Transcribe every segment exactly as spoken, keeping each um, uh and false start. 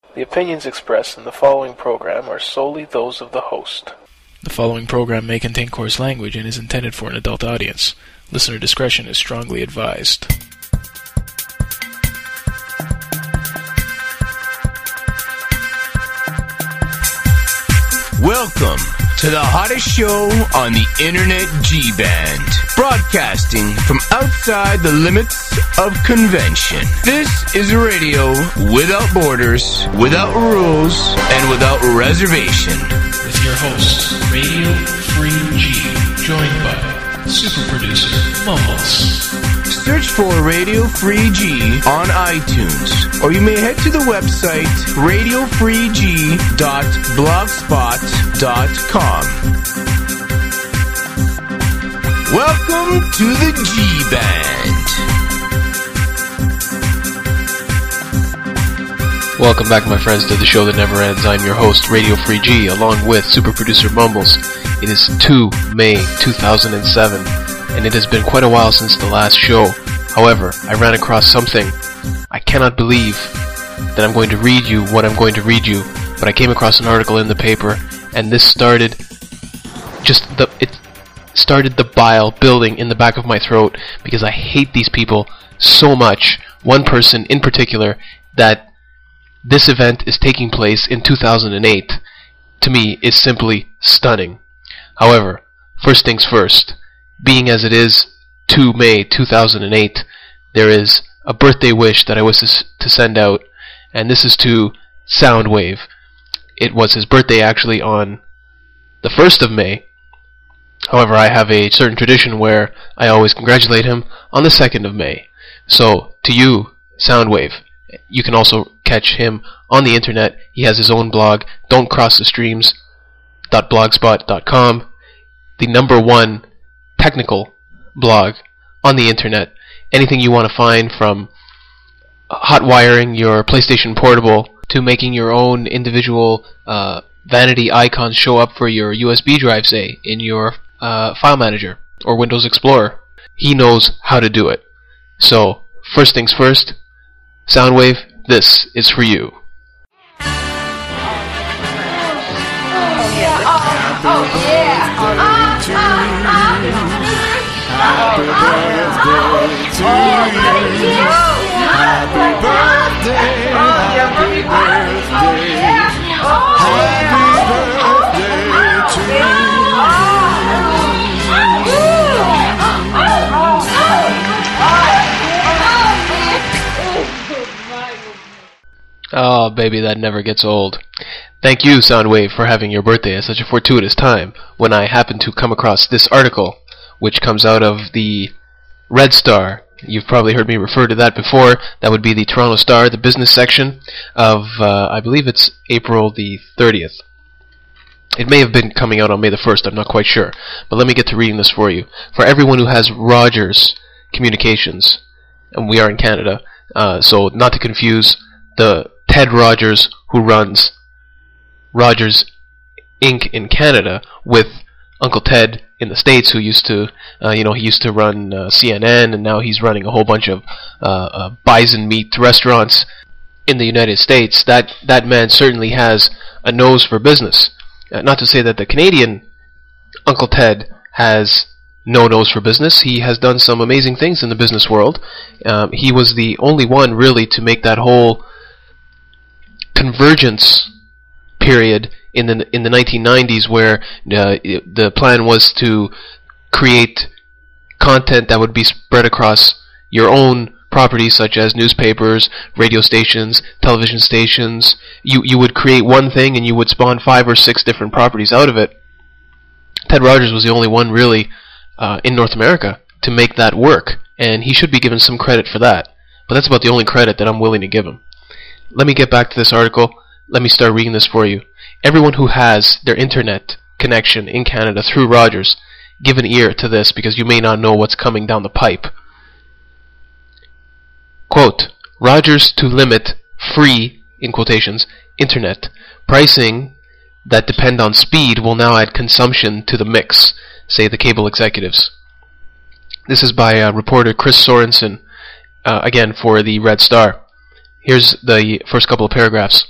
The opinions expressed in the following program are solely those of the host. The following program may contain coarse language and is intended for an adult audience. Listener discretion is strongly advised. Welcome to the hottest show on the Internet G-Band, broadcasting from outside the limits of convention. This is radio without borders, without rules, and without reservation. With your hosts, Radio Free G, joined by super producer Mumbles. Search for Radio Free G on iTunes, or you may head to the website radio free g dot blogspot dot com. Welcome to the G-Band. Welcome back, my friends, to the show that never ends. I'm your host, Radio Free G, along with super producer Mumbles. It is the second of May, two thousand seven. And it has been quite a while since the last show. However, I ran across something. I cannot believe that I'm going to read you what I'm going to read you, but I came across an article in the paper, and this started just the it started the bile building in the back of my throat because I hate these people so much. One person in particular, that this event is taking place in two thousand eight, to me is simply stunning. However, first things first. Being as it is the second of May two thousand eight, there is a birthday wish that I wish to send out, and this is to Soundwave. It was his birthday actually on the first of May. However, I have a certain tradition where I always congratulate him on the second of May. So, to you, Soundwave, you can also catch him on the internet. He has his own blog, don't cross the streams dot blogspot dot com, the number one technical blog on the internet. Anything you want to find, from hot wiring your PlayStation Portable to making your own individual uh, vanity icons show up for your U S B drive, say, in your uh, file manager or Windows Explorer. He knows how to do it. So, first things first, Soundwave, this is for you. Oh yeah! Oh yeah! Happy birthday to you. Happy birthday. Happy birthday. Happy birthday to you. Oh, baby, that never gets old. Thank you, Soundwave, for having your birthday at such a fortuitous time when I happened to come across this article, which comes out of the Red Star. You've probably heard me refer to that before. That would be the Toronto Star, the business section of, uh, I believe it's April the thirtieth. It may have been coming out on May the first, I'm not quite sure. But let me get to reading this for you. For everyone who has Rogers Communications, and we are in Canada, uh, so not to confuse the Ted Rogers who runs Rogers Incorporated in Canada with Uncle Ted in the States, who used to, uh, you know, he used to run uh, C N N, and now he's running a whole bunch of uh, uh, bison meat restaurants in the United States. That that man certainly has a nose for business. Uh, not to say that the Canadian Uncle Ted has no nose for business. He has done some amazing things in the business world. Um, he was the only one really to make that whole convergence period in the in the nineteen nineties, where uh, the plan was to create content that would be spread across your own properties, such as newspapers, radio stations, television stations. You you would create one thing and you would spawn five or six different properties out of it. Ted Rogers was the only one really uh, in North America to make that work, and he should be given some credit for that. But that's about the only credit that I'm willing to give him. Let me get back to this article. Let me start reading this for you. Everyone who has their internet connection in Canada through Rogers, give an ear to this, because you may not know what's coming down the pipe. Quote, Rogers to limit free, in quotations, internet. Pricing that depend on speed will now add consumption to the mix, say the cable executives. This is by uh, reporter Chris Sorensen, uh, again for the Red Star. Here's the first couple of paragraphs.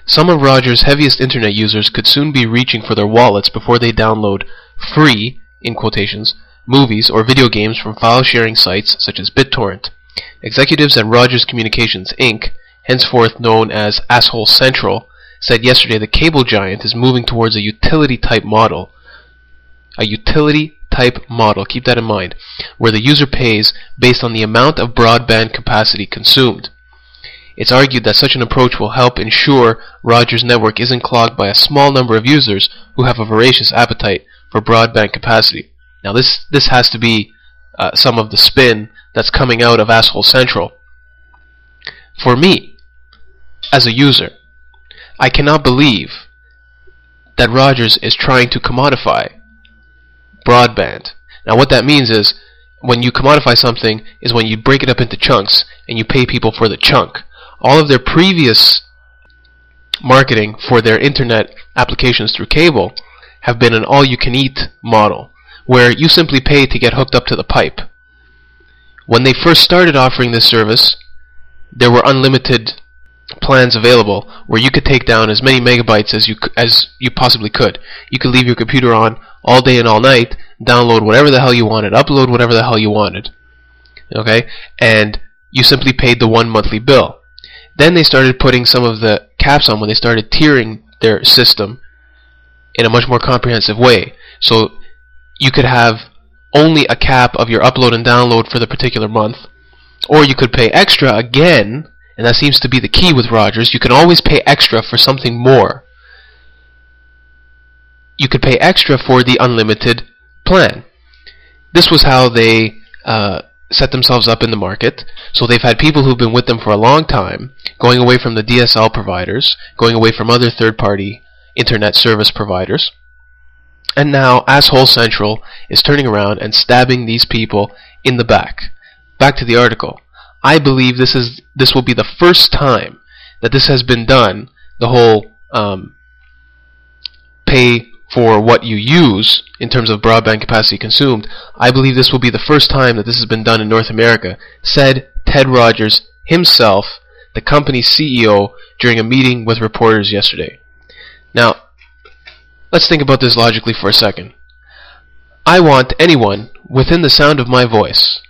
some of Rogers' heaviest internet users could soon be reaching for their wallets before they download free, in quotations, movies or video games from file-sharing sites such as BitTorrent. Executives at Rogers Communications, Incorporated, henceforth known as Asshole Central, said yesterday the cable giant is moving towards a utility-type model. A utility-type model, keep that in mind, where the user pays based on the amount of broadband capacity consumed. It's argued that such an approach will help ensure Rogers' network isn't clogged by a small number of users who have a voracious appetite for broadband capacity. Now this, this has to be uh, some of the spin that's coming out of Asshole Central. For me, as a user, I cannot believe that Rogers is trying to commodify broadband. Now what that means is, when you commodify something is when you break it up into chunks and you pay people for the chunk. All of their previous marketing for their internet applications through cable have been an all-you-can-eat model, where you simply pay to get hooked up to the pipe. When they first started offering this service, there were unlimited plans available where you could take down as many megabytes as you as you possibly could. You could leave your computer on all day and all night, download whatever the hell you wanted, upload whatever the hell you wanted. Okay? And you simply paid the one monthly bill. Then they started putting some of the caps on when they started tiering their system in a much more comprehensive way. So you could have only a cap of your upload and download for the particular month, or you could pay extra again, and that seems to be the key with Rogers. You can always pay extra for something more. You could pay extra for the unlimited plan. This was how they uh, set themselves up in the market. So they've had people who've been with them for a long time, going away from the D S L providers, going away from other third-party internet service providers. And now Asshole Central is turning around and stabbing these people in the back. Back to the article. I believe this is this will be the first time that this has been done, the whole um, pay for what you use in terms of broadband capacity consumed. I believe this will be the first time that this has been done in North America, said Ted Rogers himself, the company's C E O, during a meeting with reporters yesterday. Now, let's think about this logically for a second. I want anyone within the sound of my voice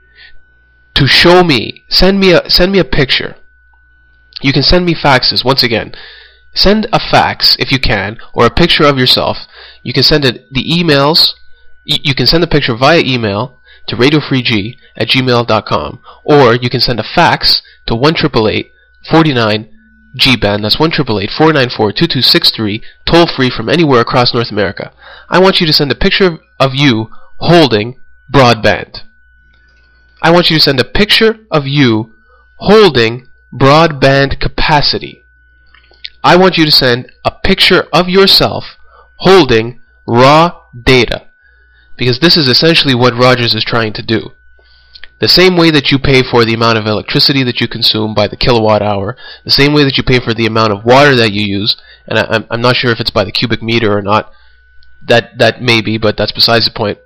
to show me, send me a send me a picture. You can send me faxes. Once again, send a fax if you can, or a picture of yourself. You can send it the emails. You can send the picture via email to radio free g at gmail dot com, or you can send a fax to one eight eight eight, four nine, G band. That's one eight eight eight, four nine four, two two six three, toll free from anywhere across North America. I want you to send a picture of you holding broadband. I want you to send a picture of you holding broadband capacity. I want you to send a picture of yourself holding raw data, because this is essentially what Rogers is trying to do. The same way that you pay for the amount of electricity that you consume by the kilowatt hour, the same way that you pay for the amount of water that you use, and I, I'm, I'm not sure if it's by the cubic meter or not, that, that may be, but that's besides the point.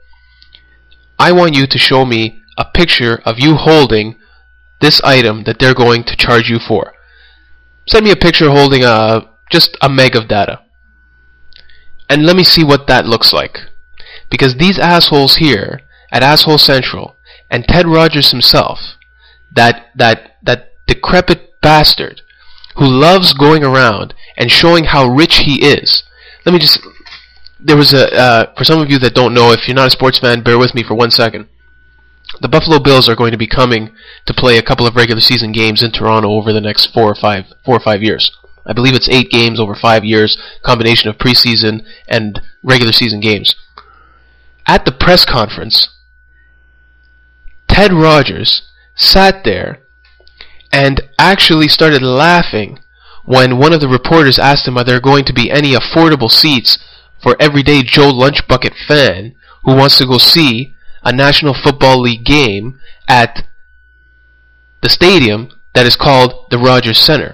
I want you to show me a picture of you holding this item that they're going to charge you for. Send me a picture holding a, just a meg of data. And let me see what that looks like. Because these assholes here at Asshole Central and Ted Rogers himself, that, that, that decrepit bastard who loves going around and showing how rich he is. Let me just, there was a, uh, for some of you that don't know, if you're not a sports fan, bear with me for one second. The Buffalo Bills are going to be coming to play a couple of regular season games in Toronto over the next four or five, four or five years. I believe it's eight games over five years, combination of preseason and regular season games. At the press conference, Ted Rogers sat there and actually started laughing when one of the reporters asked him, are there going to be any affordable seats for everyday Joe Lunchbucket fan who wants to go see a National Football League game at the stadium that is called the Rogers Center.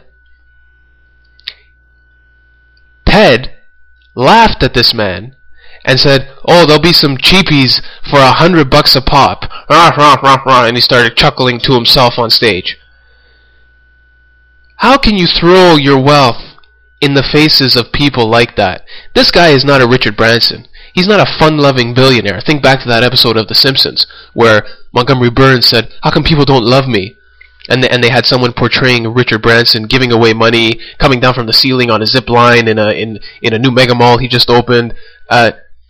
Ted laughed at this man and said, oh, there'll be some cheapies for a hundred bucks a pop. And he started chuckling to himself on stage. How can you throw your wealth in the faces of people like that. This guy is not a Richard Branson. He's not a fun-loving billionaire. Think back to that episode of The Simpsons where Montgomery Burns said, "How come people don't love me?" And they, and they had someone portraying Richard Branson giving away money, coming down from the ceiling on a zip line in a in in a new mega mall he just opened. Uh,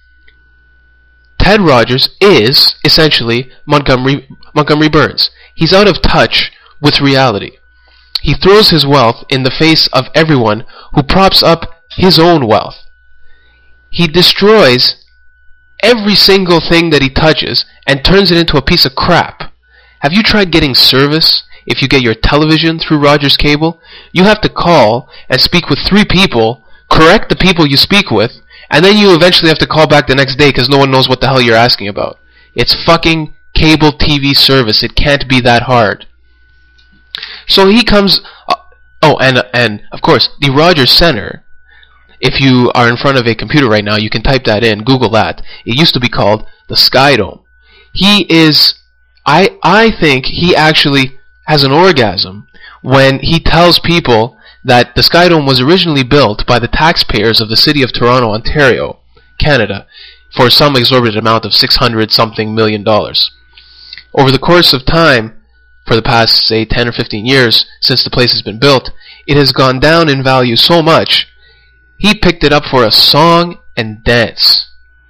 Ted Rogers is essentially Montgomery Montgomery Burns. He's out of touch with reality. He throws his wealth in the face of everyone who props up his own wealth. He destroys every single thing that he touches and turns it into a piece of crap. Have you tried getting service? If you get your television through Rogers Cable, you have to call and speak with three people, correct the people you speak with, and then you eventually have to call back the next day because no one knows what the hell you're asking about. It's fucking cable T V service. It can't be that hard. So he comes... Uh, oh, and and of course, the Rogers Center, if you are in front of a computer right now, you can type that in, Google that. It used to be called the Sky Dome. He is... I I think he actually has an orgasm when he tells people that the Sky Dome was originally built by the taxpayers of the city of Toronto, Ontario, Canada, for some exorbitant amount of six hundred something million dollars. Over the course of time, for the past, say, ten or fifteen years, since the place has been built, it has gone down in value so much, he picked it up for a song and dance.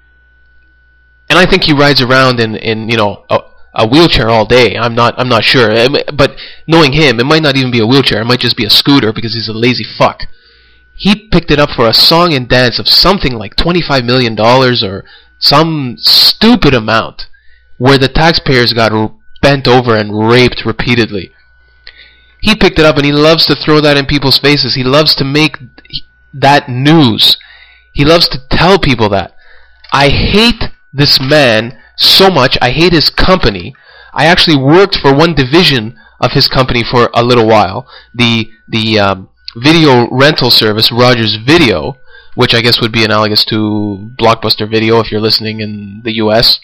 And I think he rides around in, in you know, a, a wheelchair all day. I'm not I'm not sure. But knowing him, it might not even be a wheelchair. It might just be a scooter because he's a lazy fuck. He picked it up for a song and dance of something like twenty-five million dollars or some stupid amount where the taxpayers got bent over and raped repeatedly. He picked it up and he loves to throw that in people's faces. He loves to make that news. He loves to tell people that. I hate this man so much. I hate his company. I actually worked for one division of his company for a little while. The the um, video rental service, Rogers Video, which I guess would be analogous to Blockbuster Video if you're listening in the U S.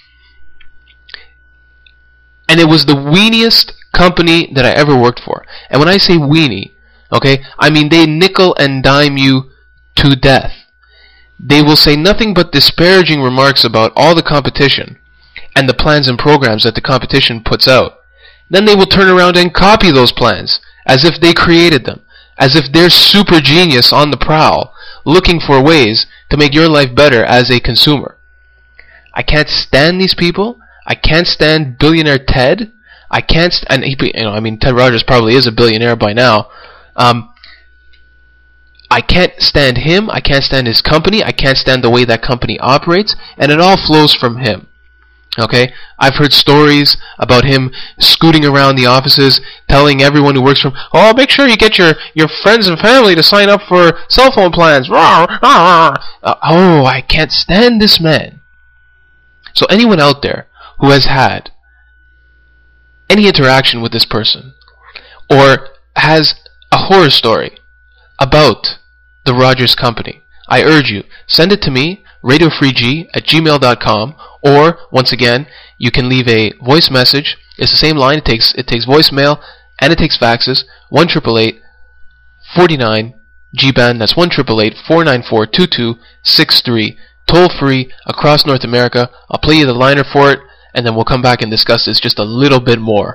And it was the weeniest company that I ever worked for. And when I say weenie, okay, I mean they nickel and dime you to death. They will say nothing but disparaging remarks about all the competition and the plans and programs that the competition puts out. Then they will turn around and copy those plans as if they created them, as if they're super genius on the prowl, looking for ways to make your life better as a consumer. I can't stand these people. I can't stand billionaire Ted. I can't st- and he, you know, I mean, Ted Rogers probably is a billionaire by now. Um, I can't stand him. I can't stand his company. I can't stand the way that company operates, and it all flows from him. Okay, I've heard stories about him scooting around the offices, telling everyone who works for him, "Oh, make sure you get your, your friends and family to sign up for cell phone plans." Uh, oh, I can't stand this man. So anyone out there who has had any interaction with this person, or has a horror story about the Rogers Company, I urge you, send it to me, radio free g at gmail dot com, or, once again, you can leave a voice message. It's the same line. It takes it takes voicemail and it takes faxes. one eight eight eight, four nine, G band. That's one eight eight eight, four nine four, two two six three. Toll free across North America. I'll play you the liner for it, and then we'll come back and discuss this just a little bit more.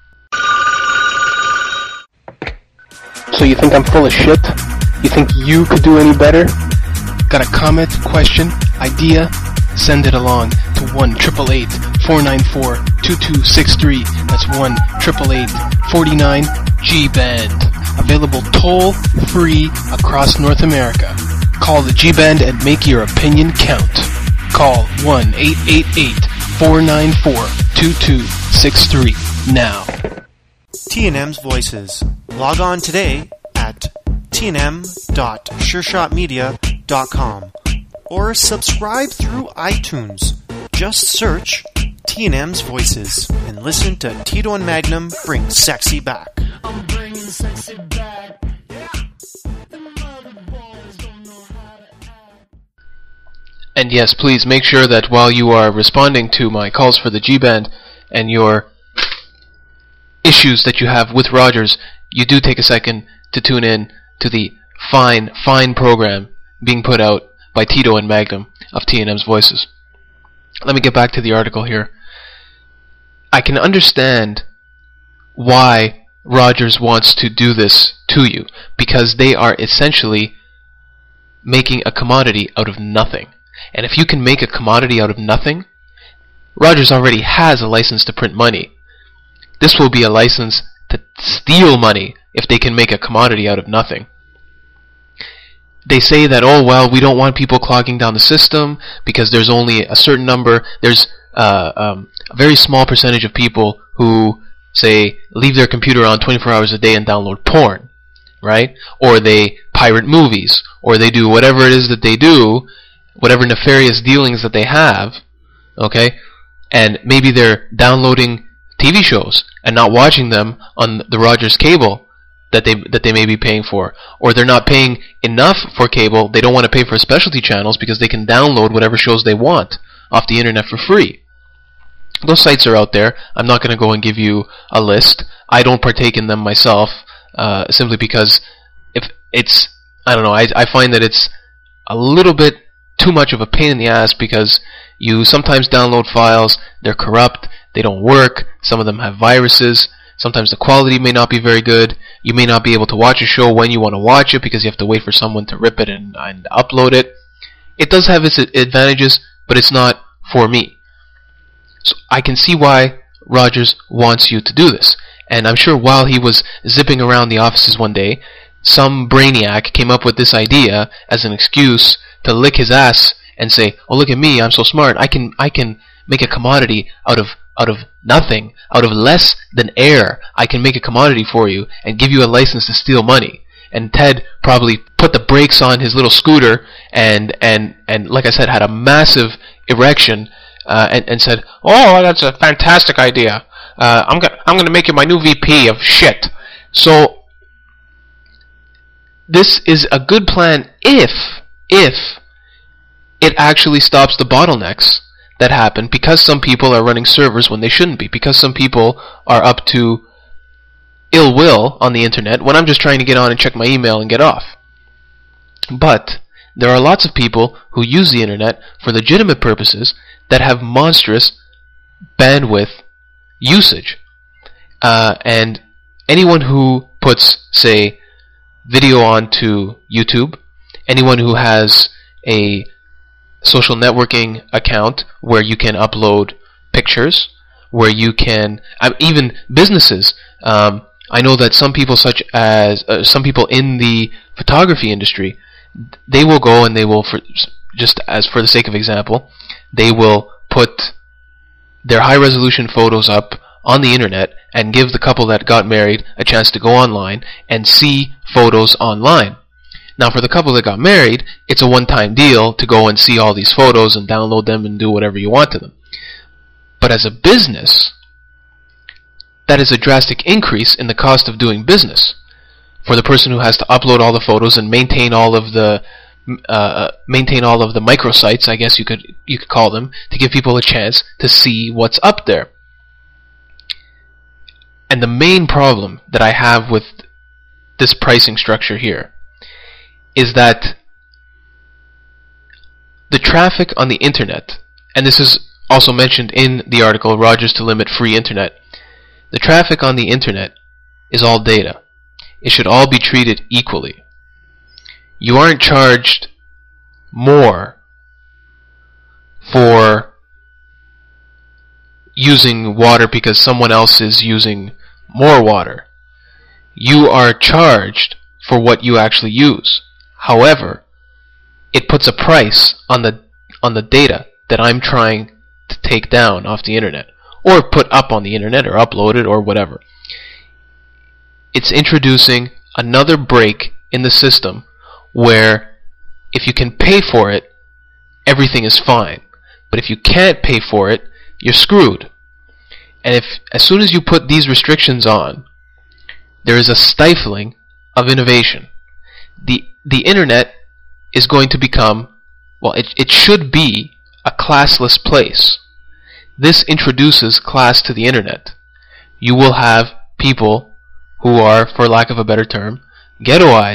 So you think I'm full of shit? You think you could do any better? Got a comment, question, idea? Send it along to one eight eight eight, four nine four, two two six three. That's one eight eight eight, four nine, G band. Available toll free across North America. Call the G band and make your opinion count. Call one eight eight eight, four nine four, two two six three now. T and M's Voices. Log on today at t n m dot sure shot media dot com or subscribe through iTunes. Just search T and M's Voices and listen to Tito and Magnum bring sexy back. I'm bringing sexy back. Yeah. The mother boys don't know how to act. And yes, please make sure that while you are responding to my calls for the G band and your issues that you have with Rogers, you do take a second to tune in to the fine, fine program being put out by Tito and Magnum of T N M's Voices. Let me get back to the article here. I can understand why Rogers wants to do this to you, because they are essentially making a commodity out of nothing. And if you can make a commodity out of nothing, Rogers already has a license to print money. This will be a license to steal money if they can make a commodity out of nothing. They say that, oh, well, we don't want people clogging down the system because there's only a certain number, there's uh, um, a very small percentage of people who, say, leave their computer on twenty-four hours a day and download porn, right? Or they pirate movies, or they do whatever it is that they do, whatever nefarious dealings that they have, okay? And maybe they're downloading T V shows and not watching them on the Rogers cable that they that they may be paying for, or they're not paying enough for cable. They don't want to pay for specialty channels because they can download whatever shows they want off the internet for free. Those sites are out there. I'm not going to go and give you a list. I don't partake in them myself, uh, simply because if it's I don't know. I I find that it's a little bit too much of a pain in the ass because you sometimes download files, they're corrupt, they don't work, some of them have viruses, sometimes the quality may not be very good, you may not be able to watch a show when you want to watch it because you have to wait for someone to rip it and, and upload it. It does have its advantages, but it's not for me. So I can see why Rogers wants you to do this. And I'm sure while he was zipping around the offices one day, some brainiac came up with this idea as an excuse to lick his ass and say, "Oh, look at me! I'm so smart. I can I can make a commodity out of out of nothing, out of less than air. I can make a commodity for you and give you a license to steal money." And Ted probably put the brakes on his little scooter and and and like I said, had a massive erection uh, and and said, "Oh, that's a fantastic idea. Uh, I'm gonna I'm gonna make you my new V P of shit." So this is a good plan if if it actually stops the bottlenecks that happen because some people are running servers when they shouldn't be, because some people are up to ill will on the internet when I'm just trying to get on and check my email and get off. But there are lots of people who use the internet for legitimate purposes that have monstrous bandwidth usage. Uh, and anyone who puts, say, video onto YouTube, anyone who has a social networking account where you can upload pictures, where you can, uh, even businesses. Um, I know that some people, such as uh, some people in the photography industry, they will go and they will, for, just as for the sake of example, they will put their high-resolution photos up on the internet and give the couple that got married a chance to go online and see photos online. Now, for the couple that got married, it's a one-time deal to go and see all these photos and download them and do whatever you want to them. But as a business, that is a drastic increase in the cost of doing business for the person who has to upload all the photos and maintain all of the uh, maintain all of the microsites, I guess you could you could call them, to give people a chance to see what's up there. And the main problem that I have with this pricing structure here is that the traffic on the internet, and this is also mentioned in the article, Rogers to Limit Free Internet, the traffic on the internet is all data. It should all be treated equally. You aren't charged more for using water because someone else is using more water. You are charged for what you actually use. However, it puts a price on the on the data that I'm trying to take down off the internet, or put up on the internet, or upload it, or whatever. It's introducing another break in the system where if you can pay for it, everything is fine. But if you can't pay for it, you're screwed. And if as soon as you put these restrictions on, there is a stifling of innovation. The the internet is going to become, well, it it should be a classless place. This introduces class to the internet. You will have people who are, for lack of a better term, ghettoized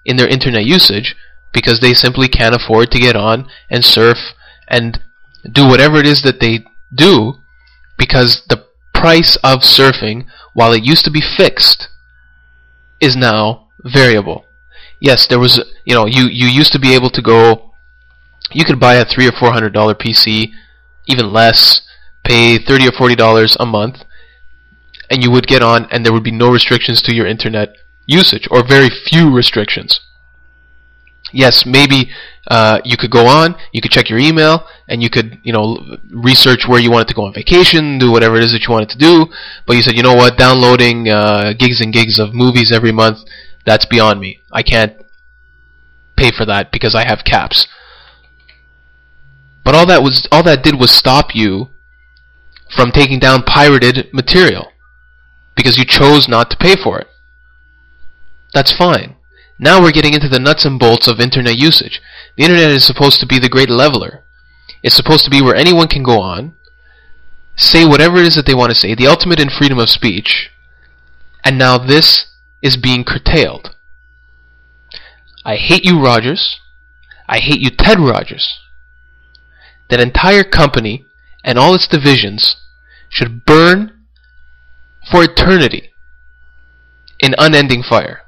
in their internet usage because they simply can't afford to get on and surf and do whatever it is that they do, because the price of surfing, while it used to be fixed, is now variable. Yes, there was, you know, you, you used to be able to go, you could buy a three or four hundred dollar P C, even less, pay thirty or forty dollars a month, and you would get on, and there would be no restrictions to your internet usage, or very few restrictions. Yes, maybe uh, you could go on, you could check your email, and you could, you know, research where you wanted to go on vacation, do whatever it is that you wanted to do, but you said, you know what, downloading uh, gigs and gigs of movies every month, that's beyond me. I can't pay for that because I have caps. But all that was, all that did was stop you from taking down pirated material because you chose not to pay for it. That's fine. Now we're getting into the nuts and bolts of internet usage. The internet is supposed to be the great leveler. It's supposed to be where anyone can go on, say whatever it is that they want to say, the ultimate in freedom of speech, and now this is being curtailed. I hate you, Rogers. I hate you, Ted Rogers. That entire company and all its divisions should burn for eternity in unending fire.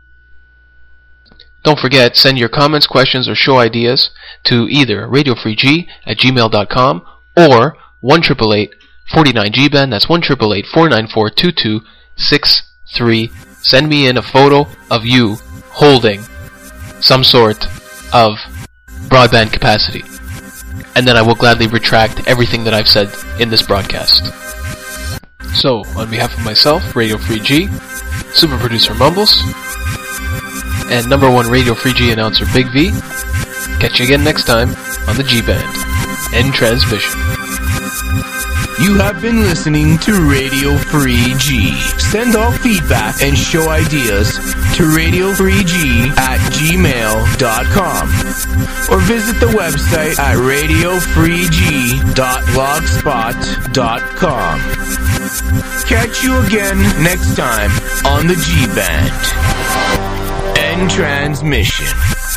Don't forget, send your comments, questions, or show ideas to either radio free g at gmail dot com or one eight eight eight, four nine G band. That's one eight eight eight, four nine four, two two six three. Send me in a photo of you holding some sort of broadband capacity, and then I will gladly retract everything that I've said in this broadcast. So, on behalf of myself, Radio Free G, super producer Mumbles, and number one Radio Free G announcer Big V, catch you again next time on the G-Band. End transmission. You have been listening to Radio Free G. Send all feedback and show ideas to radio free g at gmail dot com or visit the website at radio free g dot blogspot dot com. Catch you again next time on the G-Band. End transmission.